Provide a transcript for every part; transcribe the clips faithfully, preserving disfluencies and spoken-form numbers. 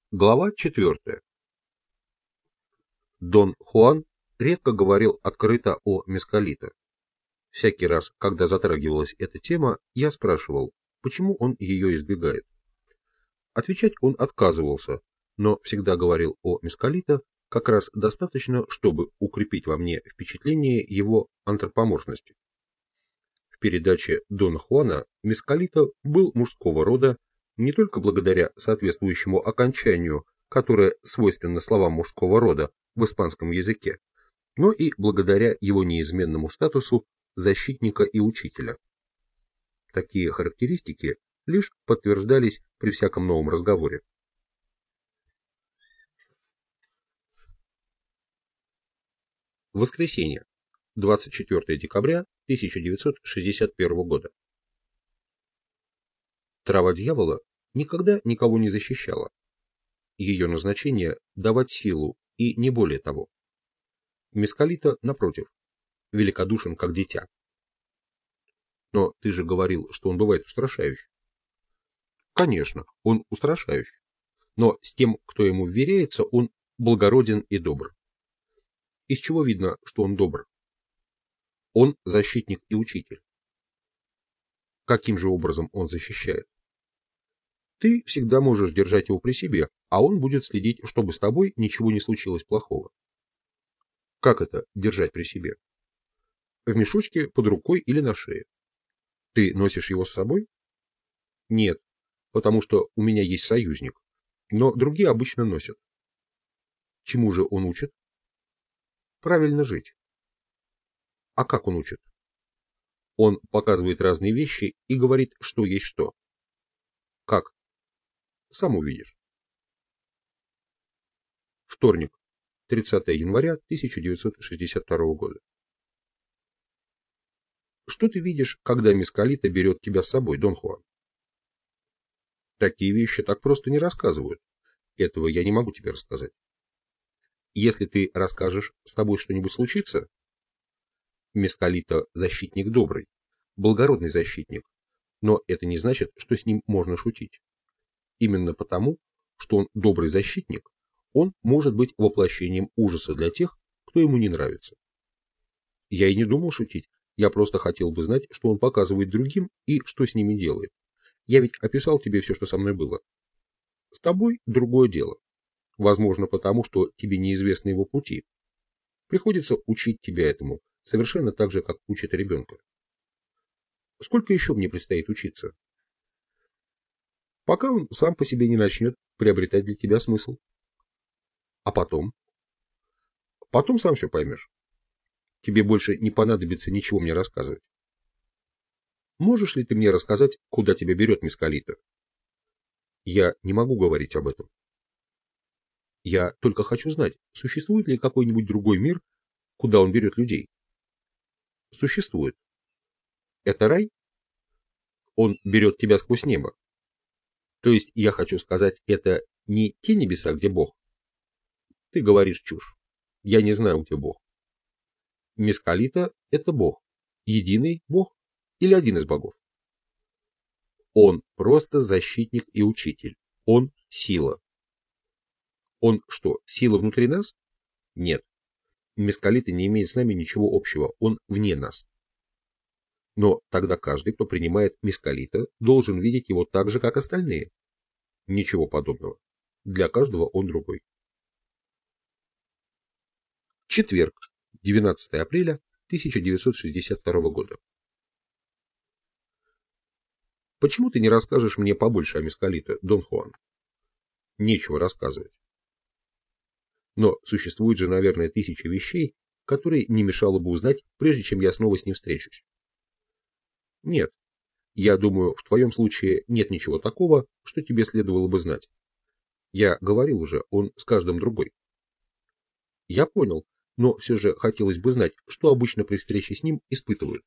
Глава четвертая. Дон Хуан редко говорил открыто о мескалите. Всякий раз, когда затрагивалась эта тема, я спрашивал, почему он ее избегает. Отвечать он отказывался, но всегда говорил о мескалите как раз достаточно, чтобы укрепить во мне впечатление его антропоморфности. В передаче Дона Хуана мескалита был мужского рода не только благодаря соответствующему окончанию, которое свойственно словам мужского рода в испанском языке, но и благодаря его неизменному статусу защитника и учителя. Такие характеристики лишь подтверждались при всяком новом разговоре. Воскресенье, двадцать четвёртое декабря тысяча девятьсот шестьдесят первого года. Трава дьявола никогда никого не защищала. Ее назначение – давать силу, и не более того. Мескалита, напротив, великодушен, как дитя. Но ты же говорил, что он бывает устрашающий. Конечно, он устрашающий, но с тем, кто ему вверяется, он благороден и добр. Из чего видно, что он добр? Он защитник и учитель. Каким же образом он защищает? Ты всегда можешь держать его при себе, а он будет следить, чтобы с тобой ничего не случилось плохого. Как это держать при себе? В мешочке под рукой или на шее. Ты носишь его с собой? Нет, потому что у меня есть союзник, но другие обычно носят. Чему же он учит? Правильно жить. А как он учит? Он показывает разные вещи и говорит, что есть что. Как? Сам увидишь. Вторник, тридцатое января тысяча девятьсот шестьдесят второго года. Что ты видишь, когда мескалита берет тебя с собой, Дон Хуан? Такие вещи так просто не рассказывают. Этого я не могу тебе рассказать. Если ты расскажешь, с тобой что-нибудь случится? Мескалита защитник добрый, благородный защитник, но это не значит, что с ним можно шутить. Именно потому, что он добрый защитник, он может быть воплощением ужаса для тех, кто ему не нравится. Я и не думал шутить, я просто хотел бы знать, что он показывает другим и что с ними делает. Я ведь описал тебе все, что со мной было. С тобой другое дело. Возможно, потому, что тебе неизвестны его пути. Приходится учить тебя этому, совершенно так же, как учат ребенка. Сколько еще мне предстоит учиться? Пока он сам по себе не начнет приобретать для тебя смысл. А потом? Потом сам все поймешь. Тебе больше не понадобится ничего мне рассказывать. Можешь ли ты мне рассказать, куда тебя берет мескалита? Я не могу говорить об этом. Я только хочу знать, существует ли какой-нибудь другой мир, куда он берет людей? Существует. Это рай? Он берет тебя сквозь небо. То есть, я хочу сказать, это не те небеса, где Бог? Ты говоришь чушь. Я не знаю, где Бог. Мескалита – это Бог. Единый Бог или один из богов? Он просто защитник и учитель. Он – сила. Он что, сила внутри нас? Нет. Мескалита не имеет с нами ничего общего. Он вне нас. Но тогда каждый, кто принимает мескалита, должен видеть его так же, как остальные. Ничего подобного. Для каждого он другой. Четверг, двенадцатое апреля тысяча девятьсот шестьдесят второго года. Почему ты не расскажешь мне побольше о мескалите, Дон Хуан? Нечего рассказывать. Но существует же, наверное, тысячи вещей, которые не мешало бы узнать, прежде чем я снова с ним встречусь. Нет. Я думаю, в твоем случае нет ничего такого, что тебе следовало бы знать. Я говорил уже, он с каждым другой. Я понял, но все же хотелось бы знать, что обычно при встрече с ним испытывают.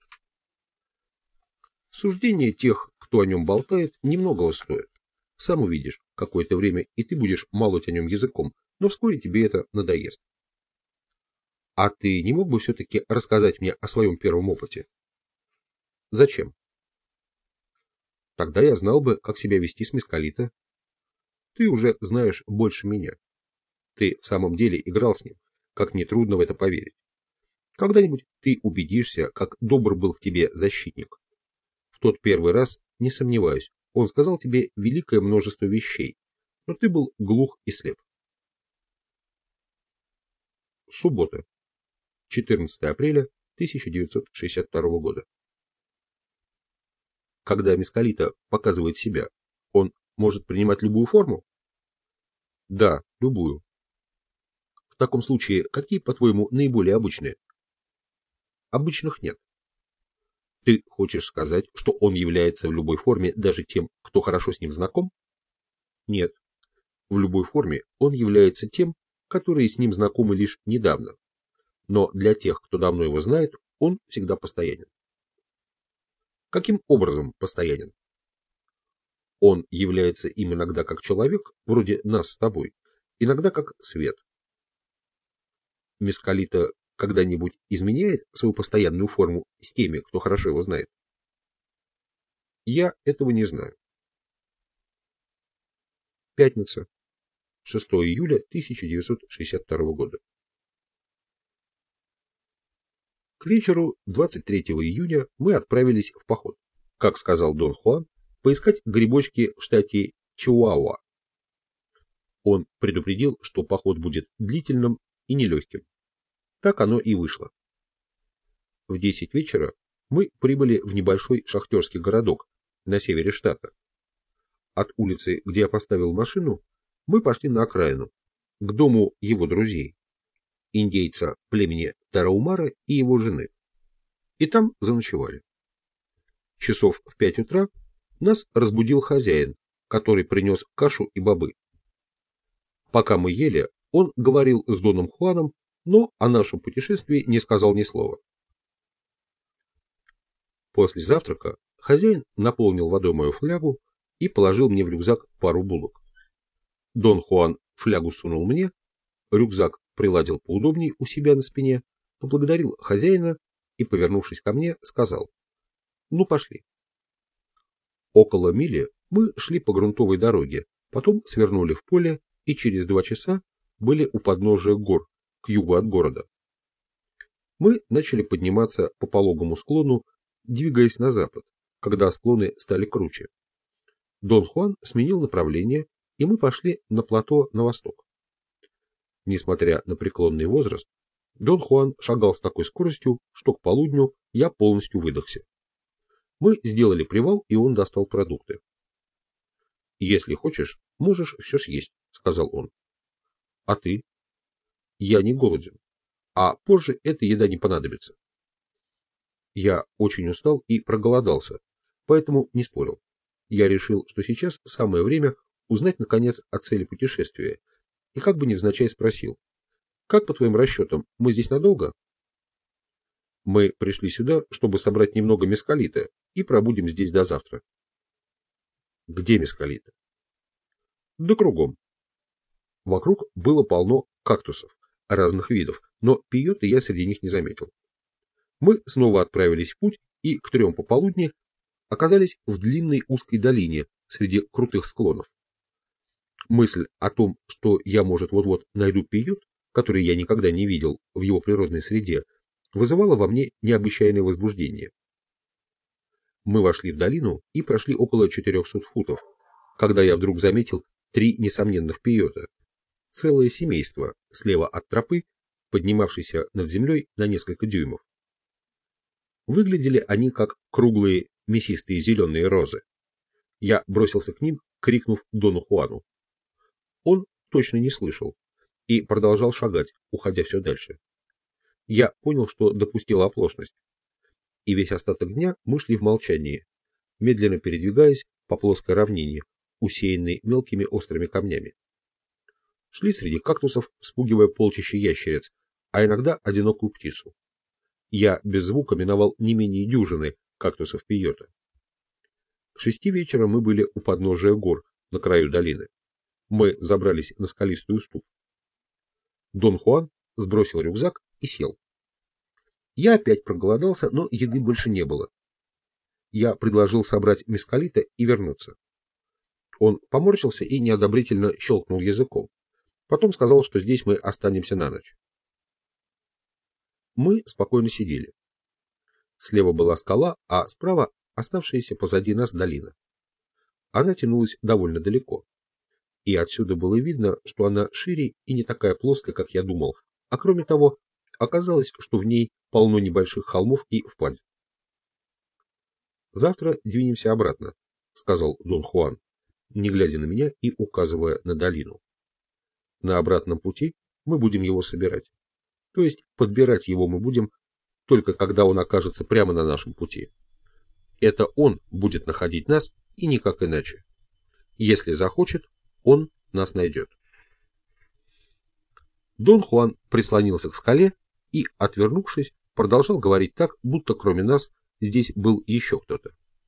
Суждение тех, кто о нем болтает, немногого стоит. Сам увидишь, какое-то время и ты будешь молоть о нем языком, но вскоре тебе это надоест. А ты не мог бы все-таки рассказать мне о своем первом опыте? Зачем? Тогда я знал бы, как себя вести с мескалита. Ты уже знаешь больше меня. Ты в самом деле играл с ним, как нетрудно в это поверить. Когда-нибудь ты убедишься, как добр был к тебе защитник. В тот первый раз, не сомневаюсь, он сказал тебе великое множество вещей, но ты был глух и слеп. Суббота, четырнадцатое апреля тысяча девятьсот шестьдесят второго года. Когда мескалита показывает себя, он может принимать любую форму? Да, любую. В таком случае, какие, по-твоему, наиболее обычные? Обычных нет. Ты хочешь сказать, что он является в любой форме даже тем, кто хорошо с ним знаком? Нет. В любой форме он является тем, которые с ним знакомы лишь недавно. Но для тех, кто давно его знает, он всегда постоянен. Каким образом постоянен? Он является им иногда как человек, вроде нас с тобой, иногда как свет. Мескалита когда-нибудь изменяет свою постоянную форму с теми, кто хорошо его знает? Я этого не знаю. Пятница, шестое июля тысяча девятьсот шестьдесят второго года. К вечеру двадцать третьего июня мы отправились в поход, как сказал Дон Хуан, поискать грибочки в штате Чиуауа. Он предупредил, что поход будет длительным и нелегким. Так оно и вышло. В десять вечера мы прибыли в небольшой шахтерский городок на севере штата. От улицы, где я поставил машину, мы пошли на окраину, к дому его друзей, индейца племени Тараумара и его жены. И там заночевали. Часов в пять утра нас разбудил хозяин, который принес кашу и бобы. Пока мы ели, он говорил с Доном Хуаном, но о нашем путешествии не сказал ни слова. После завтрака хозяин наполнил водой мою флягу и положил мне в рюкзак пару булок. Дон Хуан флягу сунул мне, рюкзак приладил поудобнее у себя на спине, поблагодарил хозяина и, повернувшись ко мне, сказал: «Ну, пошли». Около мили мы шли по грунтовой дороге, потом свернули в поле и через два часа были у подножия гор, к югу от города. Мы начали подниматься по пологому склону, двигаясь на запад, когда склоны стали круче. Дон Хуан сменил направление, и мы пошли на плато на восток. Несмотря на преклонный возраст, Дон Хуан шагал с такой скоростью, что к полудню я полностью выдохся. Мы сделали привал, и он достал продукты. «Если хочешь, можешь все съесть», — сказал он. «А ты?» «Я не голоден, а позже эта еда не понадобится». Я очень устал и проголодался, поэтому не спорил. Я решил, что сейчас самое время узнать, наконец, о цели путешествия, и как бы невзначай спросил: «Как, по твоим расчетам, мы здесь надолго?» «Мы пришли сюда, чтобы собрать немного мескалита, и пробудем здесь до завтра». «Где мескалита?» «Да кругом». Вокруг было полно кактусов разных видов, но пейоты я среди них не заметил. Мы снова отправились в путь и к трем пополудни оказались в длинной узкой долине среди крутых склонов. Мысль о том, что я, может, вот-вот найду пейот, который я никогда не видел в его природной среде, вызывала во мне необычайное возбуждение. Мы вошли в долину и прошли около четырехсот футов, когда я вдруг заметил три несомненных пейота. Целое семейство слева от тропы, поднимавшейся над землей на несколько дюймов. Выглядели они как круглые мясистые зеленые розы. Я бросился к ним, крикнув Дону Хуану. Он точно не слышал и продолжал шагать, уходя все дальше. Я понял, что допустил оплошность, и весь остаток дня мы шли в молчании, медленно передвигаясь по плоской равнине, усеянной мелкими острыми камнями. Шли среди кактусов, вспугивая полчища ящериц, а иногда одинокую птицу. Я без звука миновал не менее дюжины кактусов пейота. К шести вечера мы были у подножия гор на краю долины. Мы забрались на скалистый уступ. Дон Хуан сбросил рюкзак и сел. Я опять проголодался, но еды больше не было. Я предложил собрать мескалита и вернуться. Он поморщился и неодобрительно щелкнул языком. Потом сказал, что здесь мы останемся на ночь. Мы спокойно сидели. Слева была скала, а справа оставшаяся позади нас долина. Она тянулась довольно далеко. И отсюда было видно, что она шире и не такая плоская, как я думал, а кроме того, оказалось, что в ней полно небольших холмов и впадин. «Завтра двинемся обратно», — сказал Дон Хуан, не глядя на меня и указывая на долину. «На обратном пути мы будем его собирать. То есть подбирать его мы будем только когда он окажется прямо на нашем пути. Это он будет находить нас и никак иначе. Если захочет, он нас найдет». Дон Хуан прислонился к скале и, отвернувшись, продолжал говорить так, будто кроме нас здесь был еще кто-то.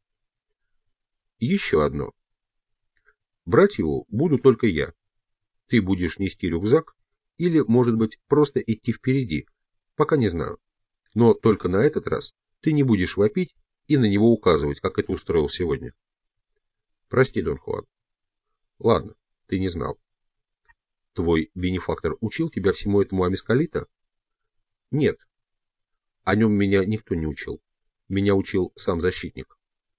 «Еще одно. Брать его буду только я. Ты будешь нести рюкзак или, может быть, просто идти впереди, пока не знаю. Но только на этот раз ты не будешь вопить и на него указывать, как это устроил сегодня. Прости, Дон Хуан. Ладно, ты не знал. Твой бенефактор учил тебя всему этому о мескалита? Нет. О нем меня никто не учил. Меня учил сам защитник.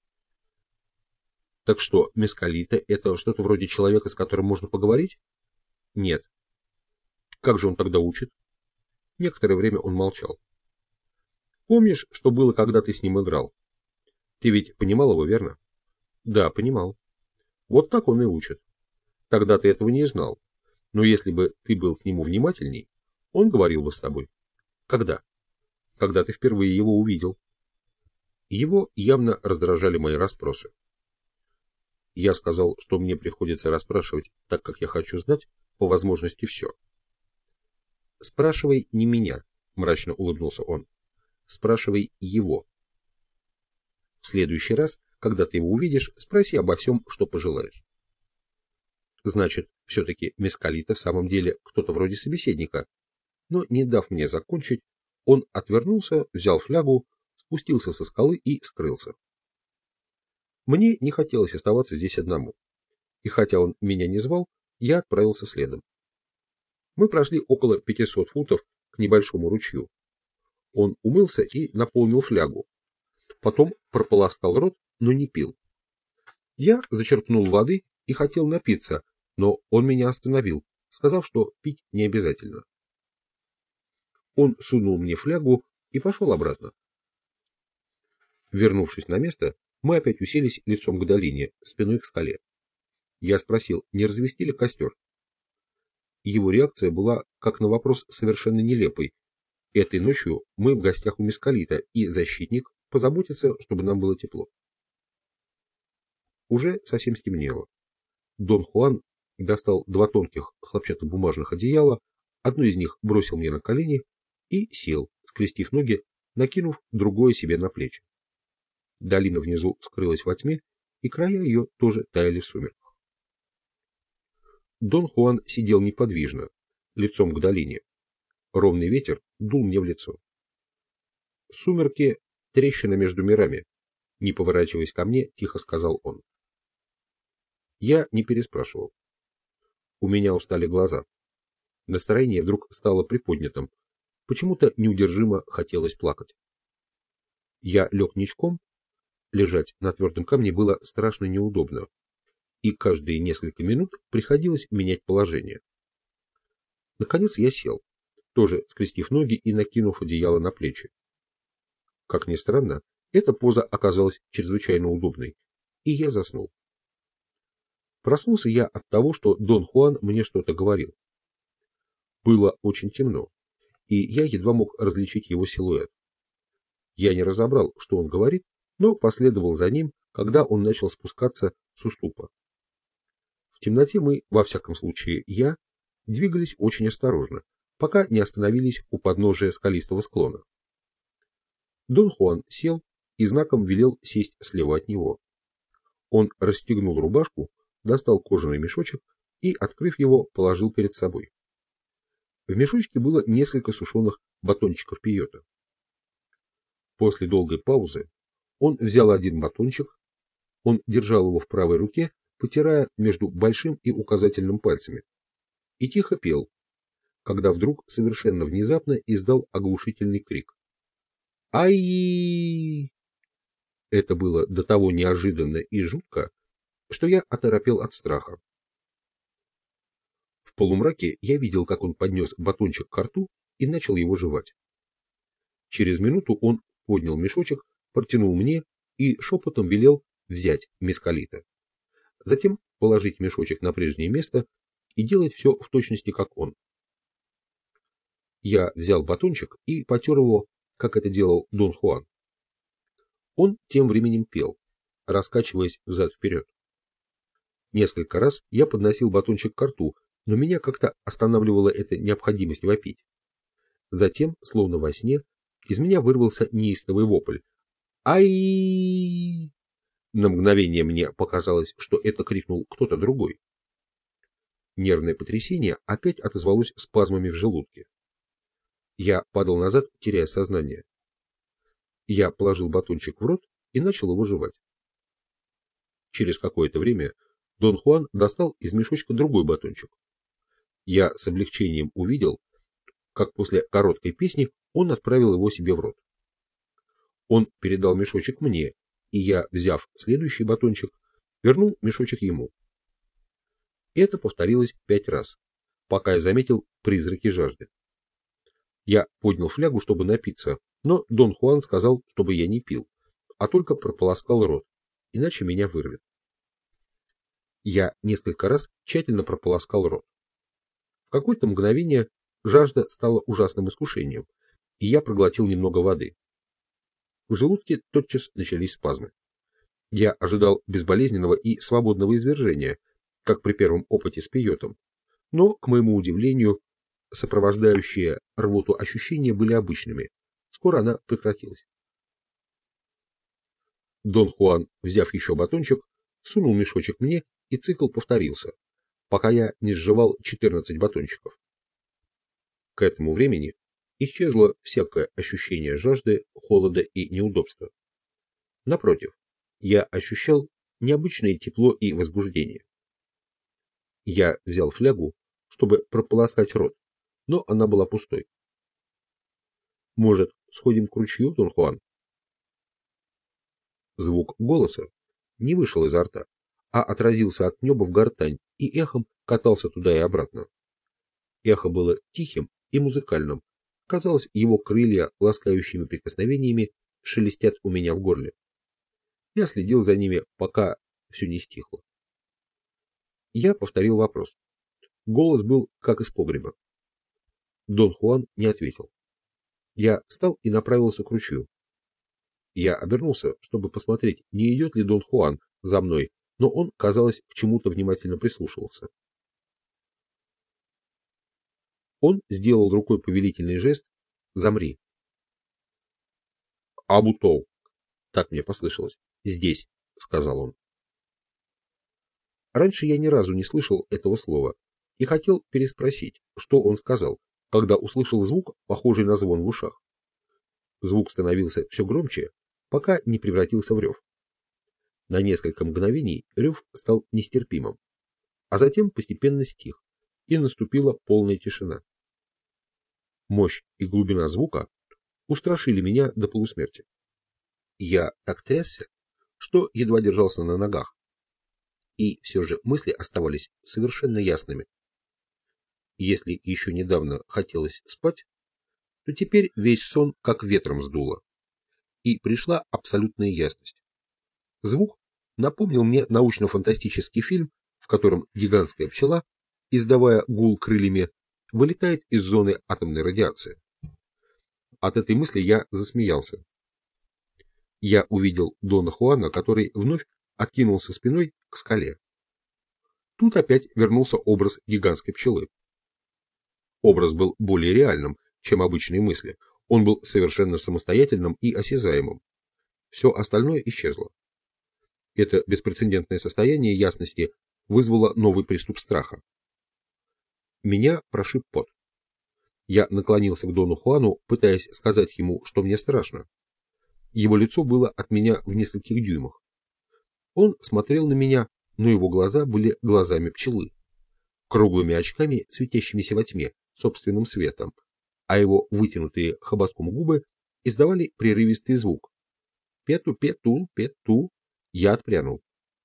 Так что, мескалита — это что-то вроде человека, с которым можно поговорить? Нет. Как же он тогда учит? Некоторое время он молчал. Помнишь, что было, когда ты с ним играл? Ты ведь понимал его, верно? Да, понимал. Вот так он и учит. Тогда ты этого не знал. Но если бы ты был к нему внимательней, он говорил бы с тобой. Когда? Когда ты впервые его увидел. Его явно раздражали мои расспросы. Я сказал, что мне приходится расспрашивать, так как я хочу знать, по возможности, все. «Спрашивай не меня», — мрачно улыбнулся он. «Спрашивай его. В следующий раз, когда ты его увидишь, спроси обо всем, что пожелаешь». Значит, все-таки мескалита в самом деле кто-то вроде собеседника. Но, не дав мне закончить, он отвернулся, взял флягу, спустился со скалы и скрылся. Мне не хотелось оставаться здесь одному. И хотя он меня не звал, я отправился следом. Мы прошли около пятисот футов к небольшому ручью. Он умылся и наполнил флягу. Потом прополоскал рот, но не пил. Я зачерпнул воды и хотел напиться, но он меня остановил, сказав, что пить не обязательно. Он сунул мне флягу и пошел обратно. Вернувшись на место, мы опять уселись лицом к долине, спиной к скале. Я спросил, не развести ли костер. Его реакция была, как на вопрос, совершенно нелепой. Этой ночью мы в гостях у мескалита, и защитник позаботится, чтобы нам было тепло. Уже совсем стемнело. Дон Хуан достал два тонких хлопчатобумажных одеяла, одно из них бросил мне на колени и сел, скрестив ноги, накинув другое себе на плечи. Долина внизу скрылась во тьме, и края ее тоже таяли в сумерках. Дон Хуан сидел неподвижно, лицом к долине. Ровный ветер дул мне в лицо. «Сумерки — трещина между мирами», — не поворачиваясь ко мне, тихо сказал он. Я не переспрашивал. У меня устали глаза. Настроение вдруг стало приподнятым. Почему-то неудержимо хотелось плакать. Я лег ничком. Лежать на твердом камне было страшно неудобно, и каждые несколько минут приходилось менять положение. Наконец я сел, тоже скрестив ноги и накинув одеяло на плечи. Как ни странно, эта поза оказалась чрезвычайно удобной, и я заснул. Проснулся я от того, что Дон Хуан мне что-то говорил. Было очень темно, и я едва мог различить его силуэт. Я не разобрал, что он говорит, но последовал за ним, когда он начал спускаться с уступа. В темноте мы, во всяком случае я, двигались очень осторожно, пока не остановились у подножия скалистого склона. Дон Хуан сел и знаком велел сесть слева от него. Он расстегнул рубашку, достал кожаный мешочек и, открыв его, положил перед собой. В мешочке было несколько сушеных батончиков пейота. После долгой паузы он взял один батончик, он держал его в правой руке, потирая между большим и указательным пальцами, и тихо пел, когда вдруг совершенно внезапно издал оглушительный крик. «Ай!» Это было до того неожиданно и жутко, что я оторопел от страха. В полумраке я видел, как он поднес батончик к рту и начал его жевать. Через минуту он поднял мешочек, протянул мне и шепотом велел взять мескалита. Затем положить мешочек на прежнее место и делать все в точности, как он. Я взял батончик и потер его, как это делал Дон Хуан. Он тем временем пел, раскачиваясь взад-вперед. Несколько раз я подносил батончик к рту, но меня как-то останавливала эта необходимость вопить. Затем, словно во сне, из меня вырвался неистовый вопль. «Ай!» На мгновение мне показалось, что это крикнул кто-то другой. Нервное потрясение опять отозвалось спазмами в желудке. Я падал назад, теряя сознание. Я положил батончик в рот и начал его жевать. Через какое-то время Дон Хуан достал из мешочка другой батончик. Я с облегчением увидел, как после короткой песни он отправил его себе в рот. Он передал мешочек мне, и я, взяв следующий батончик, вернул мешочек ему. Это повторилось пять раз, пока я заметил призраки жажды. Я поднял флягу, чтобы напиться, но Дон Хуан сказал, чтобы я не пил, а только прополоскал рот, иначе меня вырвет. Я несколько раз тщательно прополоскал рот. В какое-то мгновение жажда стала ужасным искушением, и я проглотил немного воды. В желудке тотчас начались спазмы. Я ожидал безболезненного и свободного извержения, как при первом опыте с пейотом, но, к моему удивлению, сопровождающие рвоту ощущения были обычными. Скоро она прекратилась. Дон Хуан, взяв еще батончик, сунул мешочек мне, и цикл повторился, пока я не сживал четырнадцать батончиков. К этому времени исчезло всякое ощущение жажды, холода и неудобства. Напротив, я ощущал необычное тепло и возбуждение. Я взял флягу, чтобы прополоскать рот, но она была пустой. «Может, сходим к ручью, Дон Хуан?» Звук голоса не вышел изо рта, а отразился от неба в гортань и эхом катался туда и обратно. Эхо было тихим и музыкальным. Казалось, его крылья ласкающими прикосновениями шелестят у меня в горле. Я следил за ними, пока все не стихло. Я повторил вопрос. Голос был как из погреба. Дон Хуан не ответил. Я встал и направился к ручью. Я обернулся, чтобы посмотреть, не идет ли Дон Хуан за мной, но он, казалось, к чему-то внимательно прислушивался. Он сделал рукой повелительный жест «Замри». «Абутоу», так мне послышалось. «Здесь», — сказал он. Раньше я ни разу не слышал этого слова и хотел переспросить, что он сказал, когда услышал звук, похожий на звон в ушах. Звук становился все громче, пока не превратился в рев. На несколько мгновений рев стал нестерпимым, а затем постепенно стих, и наступила полная тишина. Мощь и глубина звука устрашили меня до полусмерти. Я так трясся, что едва держался на ногах, и все же мысли оставались совершенно ясными. Если еще недавно хотелось спать, то теперь весь сон как ветром сдуло, и пришла абсолютная ясность. Звук напомнил мне научно-фантастический фильм, в котором гигантская пчела, издавая гул крыльями, вылетает из зоны атомной радиации. От этой мысли я засмеялся. Я увидел Дона Хуана, который вновь откинулся спиной к скале. Тут опять вернулся образ гигантской пчелы. Образ был более реальным, чем обычные мысли. Он был совершенно самостоятельным и осязаемым. Все остальное исчезло. Это беспрецедентное состояние ясности вызвало новый приступ страха. Меня прошиб пот. Я наклонился к Дону Хуану, пытаясь сказать ему, что мне страшно. Его лицо было от меня в нескольких дюймах. Он смотрел на меня, но его глаза были глазами пчелы, круглыми очками, светящимися во тьме собственным светом, а его вытянутые хоботком губы издавали прерывистый звук. Пету-пету, пету. Я отпрянул,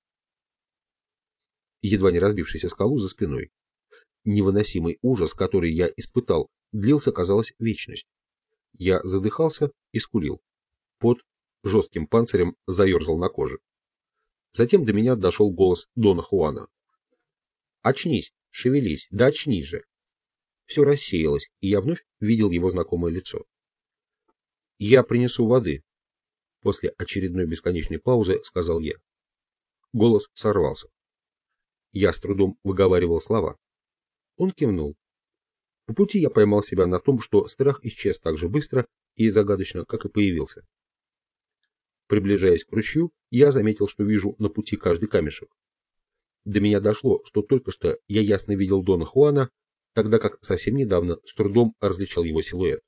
едва не разбившись о скалу за спиной. Невыносимый ужас, который я испытал, длился, казалось, вечность. Я задыхался и скулил. Пот жестким панцирем заерзал на коже. Затем до меня дошел голос Дона Хуана. «Очнись, шевелись, да очнись же!» Все рассеялось, и я вновь видел его знакомое лицо. «Я принесу воды», — после очередной бесконечной паузы сказал я. Голос сорвался. Я с трудом выговаривал слова. Он кивнул. По пути я поймал себя на том, что страх исчез так же быстро и загадочно, как и появился. Приближаясь к ручью, я заметил, что вижу на пути каждый камешек. До меня дошло, что только что я ясно видел Дона Хуана, тогда как совсем недавно с трудом различал его силуэт.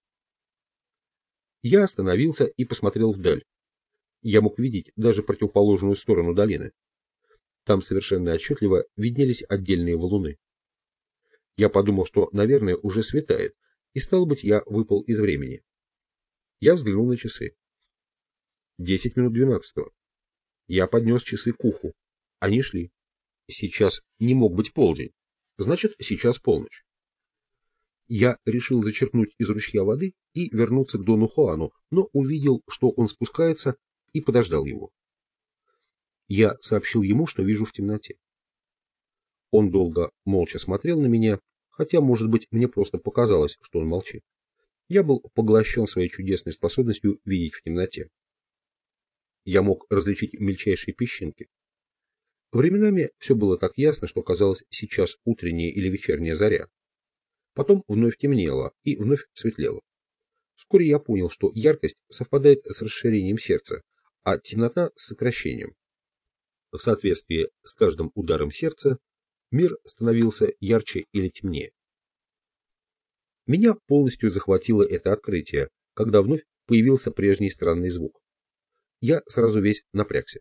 Я остановился и посмотрел вдаль. Я мог видеть даже противоположную сторону долины. Там совершенно отчетливо виднелись отдельные валуны. Я подумал, что, наверное, уже светает, и, стало быть, я выпал из времени. Я взглянул на часы. Десять минут двенадцатого. Я поднес часы к уху. Они шли. Сейчас не мог быть полдень. Значит, сейчас полночь. Я решил зачерпнуть из ручья воды и вернуться к Дону Хуану, но увидел, что он спускается, и подождал его. Я сообщил ему, что вижу в темноте. Он долго молча смотрел на меня, хотя, может быть, мне просто показалось, что он молчит. Я был поглощен своей чудесной способностью видеть в темноте. Я мог различить мельчайшие песчинки. Временами все было так ясно, что казалось, сейчас утренняя или вечерняя заря. Потом вновь темнело и вновь светлело. Вскоре я понял, что яркость совпадает с расширением сердца, а темнота с сокращением. В соответствии с каждым ударом сердца мир становился ярче или темнее. Меня полностью захватило это открытие, когда вновь появился прежний странный звук. Я сразу весь напрягся.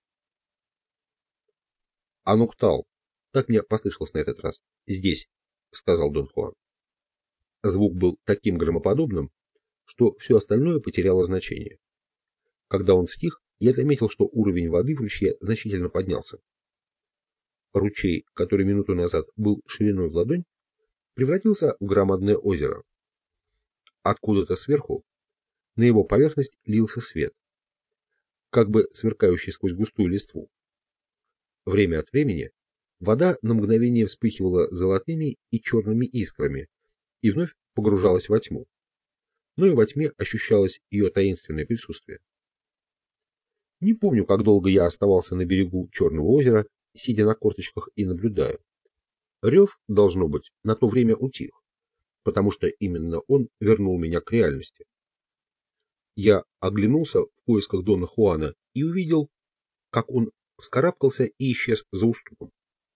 «Ануктал», так мне послышалось на этот раз. «Здесь», — сказал Дон Хуан. Звук был таким громоподобным, что все остальное потеряло значение. Когда он стих, я заметил, что уровень воды в ручье значительно поднялся. Ручей, который минуту назад был шириной в ладонь, превратился в громадное озеро. Откуда-то сверху на его поверхность лился свет, как бы сверкающий сквозь густую листву. Время от времени вода на мгновение вспыхивала золотыми и черными искрами и вновь погружалась во тьму, но и во тьме ощущалось ее таинственное присутствие. Не помню, как долго я оставался на берегу Черного озера, сидя на корточках и наблюдая. Рев, должно быть, на то время утих, потому что именно он вернул меня к реальности. Я оглянулся в поисках Дона Хуана и увидел, как он вскарабкался и исчез за уступом.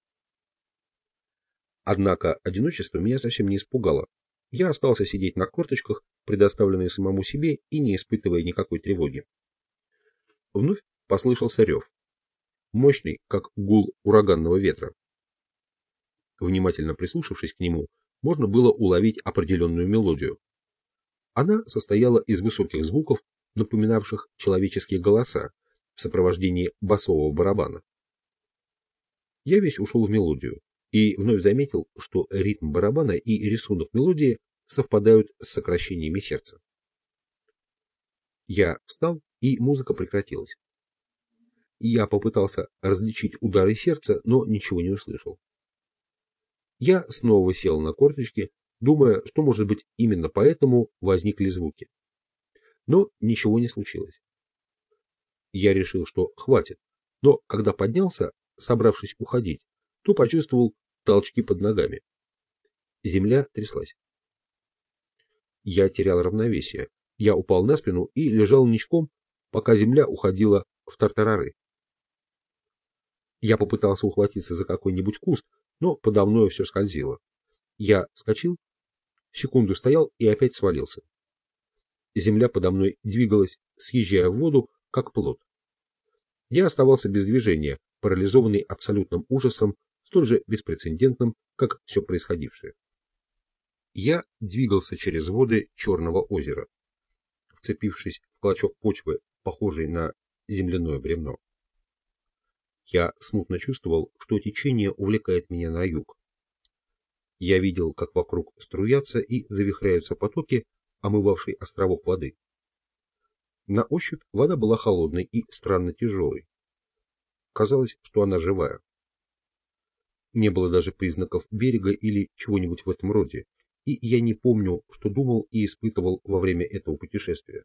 Однако одиночество меня совсем не испугало. Я остался сидеть на корточках, предоставленный самому себе и не испытывая никакой тревоги. Вновь послышался рев, мощный, как гул ураганного ветра. Внимательно прислушавшись к нему, можно было уловить определенную мелодию. Она состояла из высоких звуков, напоминавших человеческие голоса, в сопровождении басового барабана. Я весь ушел в мелодию и вновь заметил, что ритм барабана и рисунок мелодии совпадают с сокращениями сердца. Я встал, и музыка прекратилась. Я попытался различить удары сердца, но ничего не услышал. Я снова сел на корточки, думая, что, может быть, именно поэтому возникли звуки. Но ничего не случилось. Я решил, что хватит, но когда поднялся, собравшись уходить, то почувствовал толчки под ногами. Земля тряслась. Я терял равновесие. Я упал на спину и лежал ничком, пока земля уходила в тартарары. Я попытался ухватиться за какой-нибудь куст, но подо мной все скользило. Я вскочил, секунду стоял и опять свалился. Земля подо мной двигалась, съезжая в воду, как плот. Я оставался без движения, парализованный абсолютным ужасом, столь же беспрецедентным, как все происходившее. Я двигался через воды Черного озера, вцепившись в клочок почвы, похожий на земляное бревно. Я смутно чувствовал, что течение увлекает меня на юг. Я видел, как вокруг струятся и завихряются потоки, омывавшей островок воды. На ощупь вода была холодной и странно тяжелой. Казалось, что она живая. Не было даже признаков берега или чего-нибудь в этом роде, и я не помню, что думал и испытывал во время этого путешествия.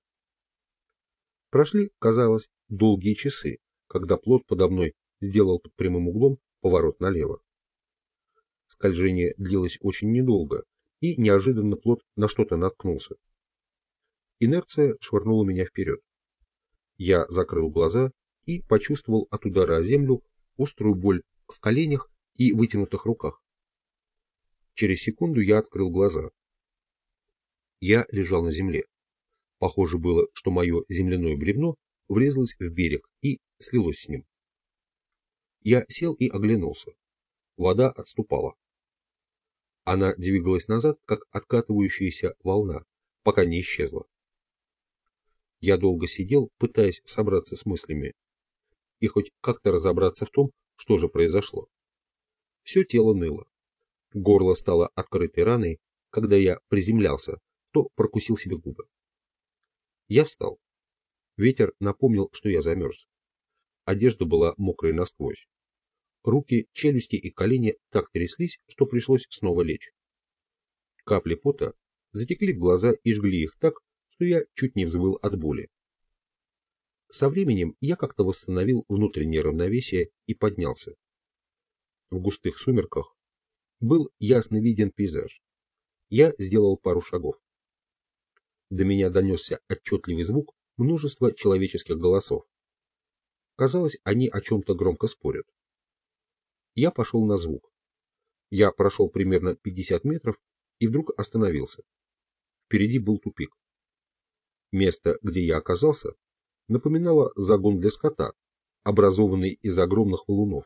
Прошли, казалось, долгие часы, когда плот подо мной сделал под прямым углом поворот налево. Скольжение длилось очень недолго, и неожиданно плот на что-то наткнулся. Инерция швырнула меня вперед. Я закрыл глаза и почувствовал от удара о землю острую боль в коленях и вытянутых руках. Через секунду я открыл глаза. Я лежал на земле. Похоже было, что мое земляное бревно врезалось в берег и слилось с ним. Я сел и оглянулся. Вода отступала. Она двигалась назад, как откатывающаяся волна, пока не исчезла. Я долго сидел, пытаясь собраться с мыслями и хоть как-то разобраться в том, что же произошло. Все тело ныло. Горло стало открытой раной, когда я приземлялся, то прокусил себе губы. Я встал. Ветер напомнил, что я замерз. Одежда была мокрой насквозь. Руки, челюсти и колени так тряслись, что пришлось снова лечь. Капли пота затекли в глаза и жгли их так, что я чуть не взвыл от боли. Со временем я как-то восстановил внутреннее равновесие и поднялся. В густых сумерках был ясно виден пейзаж. Я сделал пару шагов. До меня донесся отчетливый звук множества человеческих голосов. Казалось, они о чем-то громко спорят. Я пошел на звук. Я прошел примерно пятьдесят метров и вдруг остановился. Впереди был тупик. Место, где я оказался, напоминало загон для скота, образованный из огромных валунов.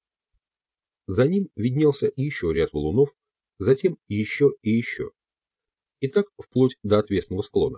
За ним виднелся еще ряд валунов, затем еще и еще. И так вплоть до отвесного склона.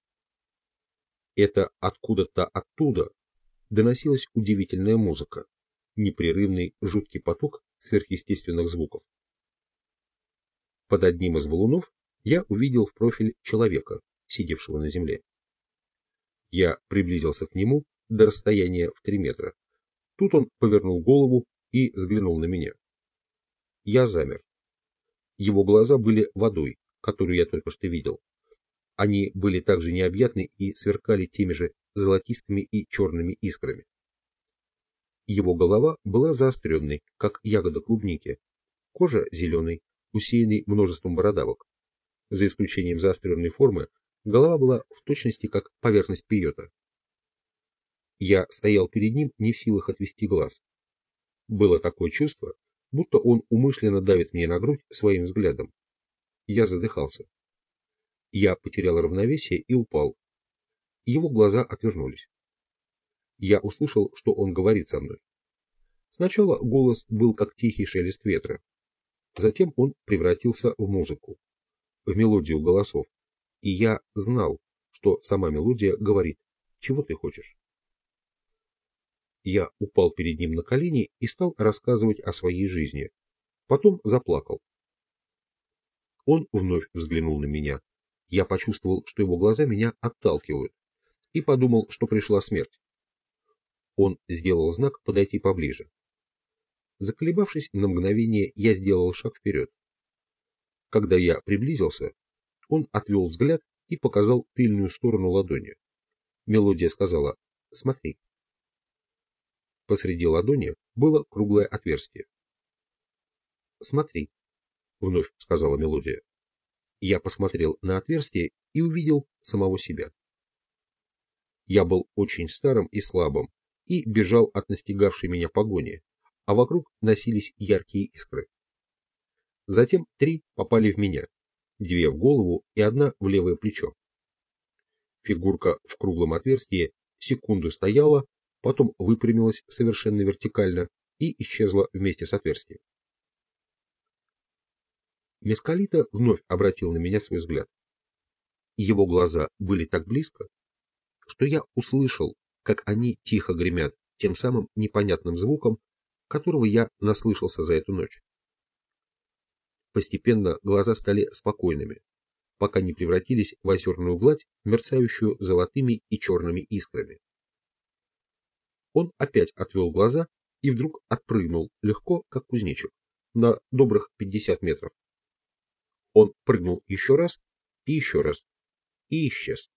Это откуда-то оттуда доносилась удивительная музыка, непрерывный жуткий поток сверхъестественных звуков. Под одним из валунов я увидел в профиль человека, сидевшего на земле. Я приблизился к нему до расстояния в три метра. Тут он повернул голову и взглянул на меня. Я замер. Его глаза были водой, которую я только что видел. Они были также необъятны и сверкали теми же золотистыми и черными искрами. Его голова была заостренной, как ягода клубники, кожа зеленой, усеянной множеством бородавок. За исключением заостренной формы, голова была в точности как поверхность пейота. Я стоял перед ним, не в силах отвести глаз. Было такое чувство, будто он умышленно давит мне на грудь своим взглядом. Я задыхался. Я потерял равновесие и упал. Его глаза отвернулись. Я услышал, что он говорит со мной. Сначала голос был как тихий шелест ветра. Затем он превратился в музыку, в мелодию голосов. И я знал, что сама мелодия говорит: «Чего ты хочешь?». Я упал перед ним на колени и стал рассказывать о своей жизни. Потом заплакал. Он вновь взглянул на меня. Я почувствовал, что его глаза меня отталкивают, и подумал, что пришла смерть. Он сделал знак подойти поближе. Заколебавшись на мгновение, я сделал шаг вперед. Когда я приблизился, он отвел взгляд и показал тыльную сторону ладони. Мелодия сказала: «Смотри». Посреди ладони было круглое отверстие. «Смотри», — вновь сказала мелодия. Я посмотрел на отверстие и увидел самого себя. Я был очень старым и слабым и бежал от настигавшей меня погони, а вокруг носились яркие искры. Затем три попали в меня, две в голову и одна в левое плечо. Фигурка в круглом отверстии секунду стояла, потом выпрямилась совершенно вертикально и исчезла вместе с отверстием. Мескалита вновь обратил на меня свой взгляд. Его глаза были так близко, что я услышал, как они тихо гремят тем самым непонятным звуком, которого я наслышался за эту ночь. Постепенно глаза стали спокойными, пока не превратились в озерную гладь, мерцающую золотыми и черными искрами. Он опять отвел глаза и вдруг отпрыгнул легко, как кузнечик, на добрых пятьдесят метров. Он прыгнул еще раз и еще раз и исчез.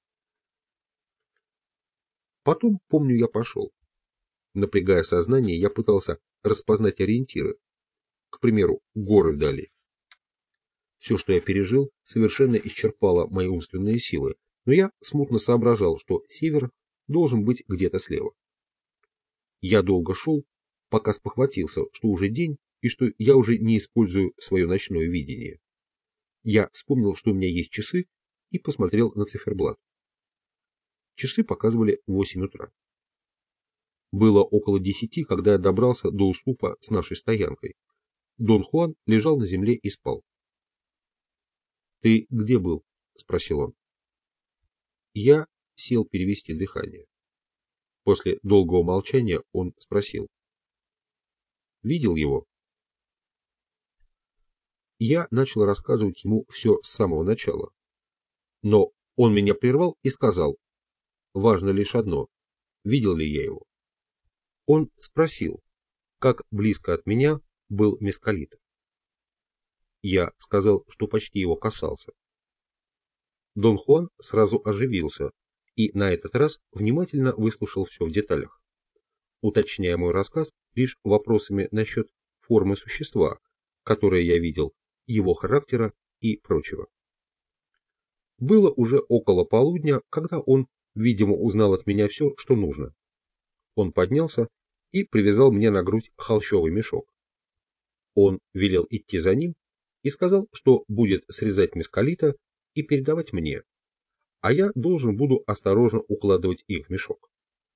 Потом, помню, я пошел. Напрягая сознание, я пытался распознать ориентиры. К примеру, горы вдали. Все, что я пережил, совершенно исчерпало мои умственные силы, но я смутно соображал, что север должен быть где-то слева. Я долго шел, пока спохватился, что уже день и что я уже не использую свое ночное видение. Я вспомнил, что у меня есть часы, и посмотрел на циферблат. Часы показывали восемь утра. Было около десяти, когда я добрался до уступа с нашей стоянкой. Дон Хуан лежал на земле и спал. «Ты где был?» — спросил он. Я сел перевести дыхание. После долгого молчания он спросил. «Видел его?» Я начал рассказывать ему все с самого начала. Но он меня прервал и сказал, важно лишь одно, видел ли я его. Он спросил, как близко от меня был Мескалита. Я сказал, что почти его касался. Дон Хуан сразу оживился и на этот раз внимательно выслушал все в деталях, уточняя мой рассказ лишь вопросами насчет формы существа, которое я видел, его характера и прочего. Было уже около полудня, когда он, видимо, узнал от меня все, что нужно. Он поднялся и привязал мне на грудь холщовый мешок. Он велел идти за ним и сказал, что будет срезать мескалита и передавать мне, а я должен буду осторожно укладывать их в мешок.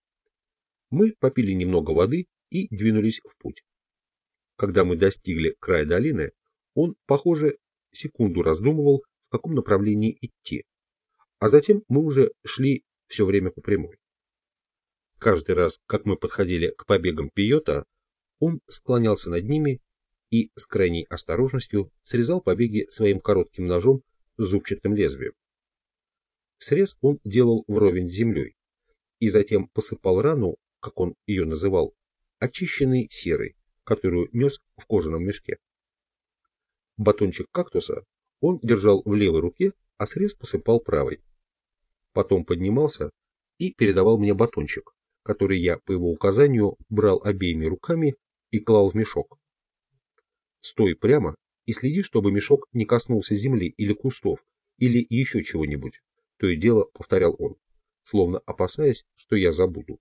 Мы попили немного воды и двинулись в путь. Когда мы достигли края долины, он, похоже, секунду раздумывал, в каком направлении идти, а затем мы уже шли все время по прямой. Каждый раз, как мы подходили к побегам пейота, он склонялся над ними и с крайней осторожностью срезал побеги своим коротким ножом с зубчатым лезвием. Срез он делал вровень с землей и затем посыпал рану, как он ее называл, очищенной серой, которую нес в кожаном мешке. Батончик кактуса он держал в левой руке, а срез посыпал правой. Потом поднимался и передавал мне батончик, который я по его указанию брал обеими руками и клал в мешок. Стой прямо и следи, чтобы мешок не коснулся земли или кустов, или еще чего-нибудь, то и дело повторял он, словно опасаясь, что я забуду.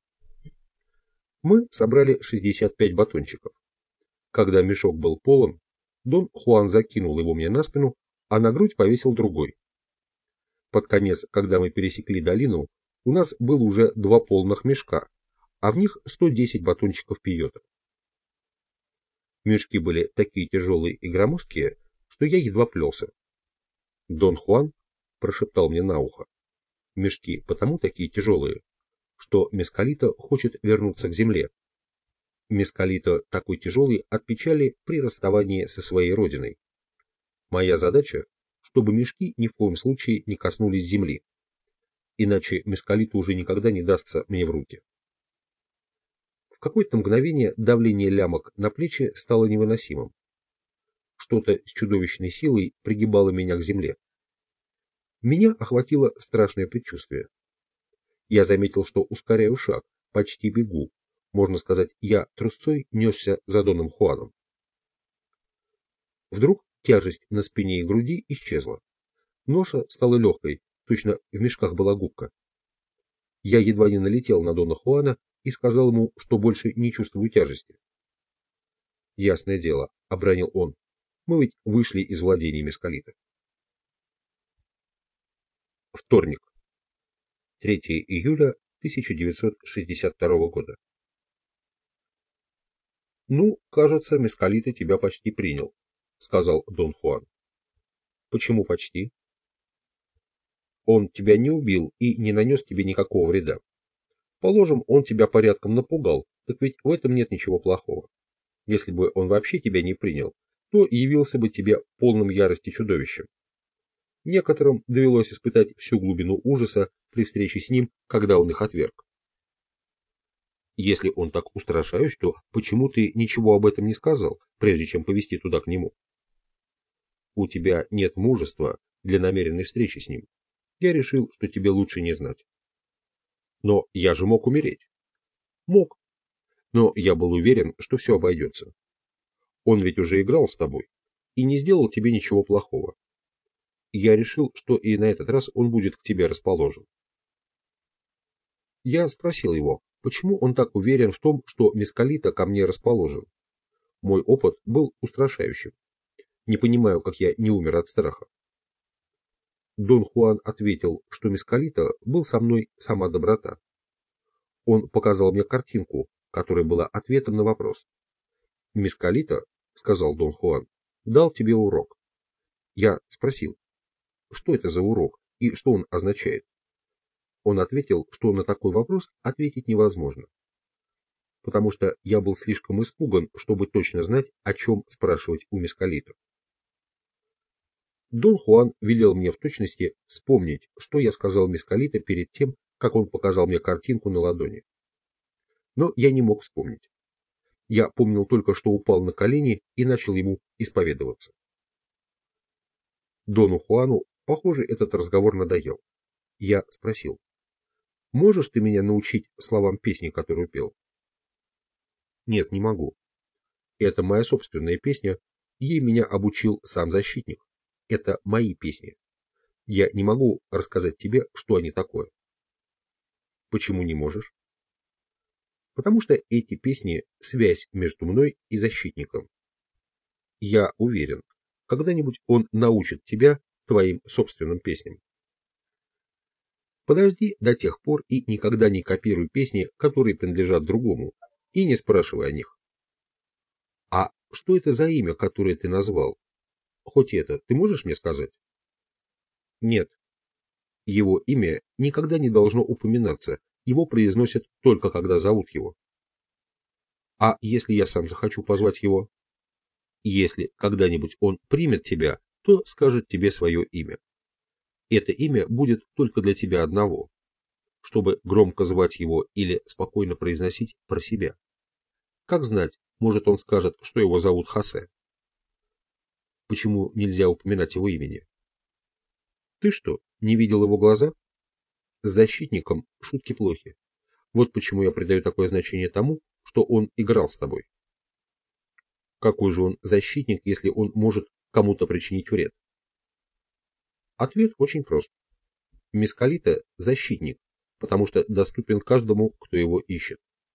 Мы собрали шестьдесят пять батончиков. Когда мешок был полон, Дон Хуан закинул его мне на спину, а на грудь повесил другой. Под конец, когда мы пересекли долину, у нас было уже два полных мешка, а в них сто десять батончиков пейота. Мешки были такие тяжелые и громоздкие, что я едва плелся. Дон Хуан прошептал мне на ухо: мешки потому такие тяжелые, что Мескалита хочет вернуться к земле. Мескалита такой тяжелый от печали при расставании со своей родиной. Моя задача, чтобы мешки ни в коем случае не коснулись земли, иначе Мескалиту уже никогда не дастся мне в руки. В какое-то мгновение давление лямок на плечи стало невыносимым. Что-то с чудовищной силой пригибало меня к земле. Меня охватило страшное предчувствие. Я заметил, что ускоряю шаг, почти бегу. Можно сказать, я трусцой несся за Доном Хуаном. Вдруг тяжесть на спине и груди исчезла. Ноша стала легкой, точно в мешках была губка. Я едва не налетел на Дона Хуана и сказал ему, что больше не чувствую тяжести. Ясное дело, обронил он, мы ведь вышли из владений Мескалита. Вторник, третьего июля тысяча девятьсот шестьдесят второго года. Ну, кажется, Мескалита тебя почти принял, сказал Дон Хуан. Почему почти? Он тебя не убил и не нанес тебе никакого вреда. Положим, он тебя порядком напугал, так ведь в этом нет ничего плохого. Если бы он вообще тебя не принял, то явился бы тебе полным ярости чудовищем. Некоторым довелось испытать всю глубину ужаса при встрече с ним, когда он их отверг. Если он так устрашающий, то почему ты ничего об этом не сказал, прежде чем повести туда к нему? У тебя нет мужества для намеренной встречи с ним. Я решил, что тебе лучше не знать. Но я же мог умереть. Мог. Но я был уверен, что все обойдется. Он ведь уже играл с тобой и не сделал тебе ничего плохого. Я решил, что и на этот раз он будет к тебе расположен. Я спросил его, почему он так уверен в том, что Мескалита ко мне расположен. Мой опыт был устрашающим. Не понимаю, как я не умер от страха. Дон Хуан ответил, что Мескалита был со мной сама доброта. Он показал мне картинку, которая была ответом на вопрос. Мескалита, сказал Дон Хуан, дал тебе урок. Я спросил, что это за урок и что он означает. Он ответил, что на такой вопрос ответить невозможно, потому что я был слишком испуган, чтобы точно знать, о чем спрашивать у Мескалита. Дон Хуан велел мне в точности вспомнить, что я сказал Мескалита перед тем, как он показал мне картинку на ладони. Но я не мог вспомнить. Я помнил только, что упал на колени и начал ему исповедоваться. Дону Хуану, похоже, этот разговор надоел. Я спросил, можешь ты меня научить словам песни, которую пел? Нет, не могу. Это моя собственная песня, ей меня обучил сам защитник. Это мои песни. Я не могу рассказать тебе, что они такое. Почему не можешь? Потому что эти песни – связь между мной и защитником. Я уверен, когда-нибудь он научит тебя твоим собственным песням. Подожди до тех пор и никогда не копируй песни, которые принадлежат другому, и не спрашивай о них. А что это за имя, которое ты назвал? Хоть это ты можешь мне сказать? Нет. Его имя никогда не должно упоминаться, его произносят только когда зовут его. А если я сам захочу позвать его? Если когда-нибудь он примет тебя, то скажет тебе свое имя. Это имя будет только для тебя одного, чтобы громко звать его или спокойно произносить про себя. Как знать, может он скажет, что его зовут Хосе. Почему нельзя упоминать его имени? Ты что, не видел его глаза? С защитником шутки плохи. Вот почему я придаю такое значение тому, что он играл с тобой. Какой же он защитник, если он может кому-то причинить вред? Ответ очень прост. Мескалита – защитник, потому что доступен каждому, кто его ищет.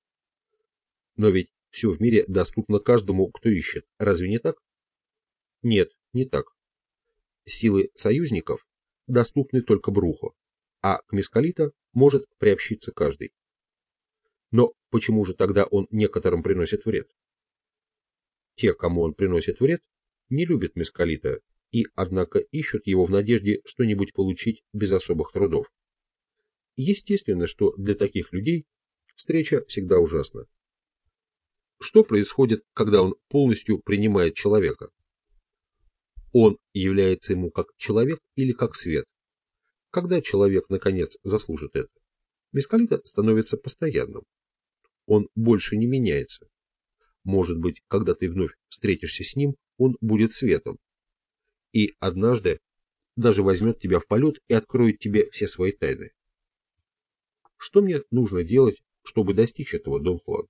Но ведь все в мире доступно каждому, кто ищет. Разве не так? Нет, не так. Силы союзников доступны только Брухо, а к Мескалита может приобщиться каждый. Но почему же тогда он некоторым приносит вред? Те, кому он приносит вред, не любят Мескалита и, однако, ищут его в надежде что-нибудь получить без особых трудов. Естественно, что для таких людей встреча всегда ужасна. Что происходит, когда он полностью принимает человека? Он является ему как человек или как свет. Когда человек, наконец, заслужит это, Мескалита становится постоянным. Он больше не меняется. Может быть, когда ты вновь встретишься с ним, он будет светом. И однажды даже возьмет тебя в полет и откроет тебе все свои тайны. Что мне нужно делать, чтобы достичь этого, Дон Хуан?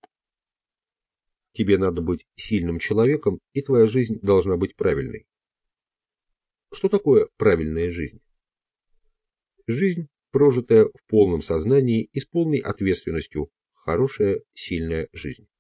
Тебе надо быть сильным человеком, и твоя жизнь должна быть правильной. Что такое правильная жизнь? Жизнь, прожитая в полном сознании и с полной ответственностью, хорошая, сильная жизнь.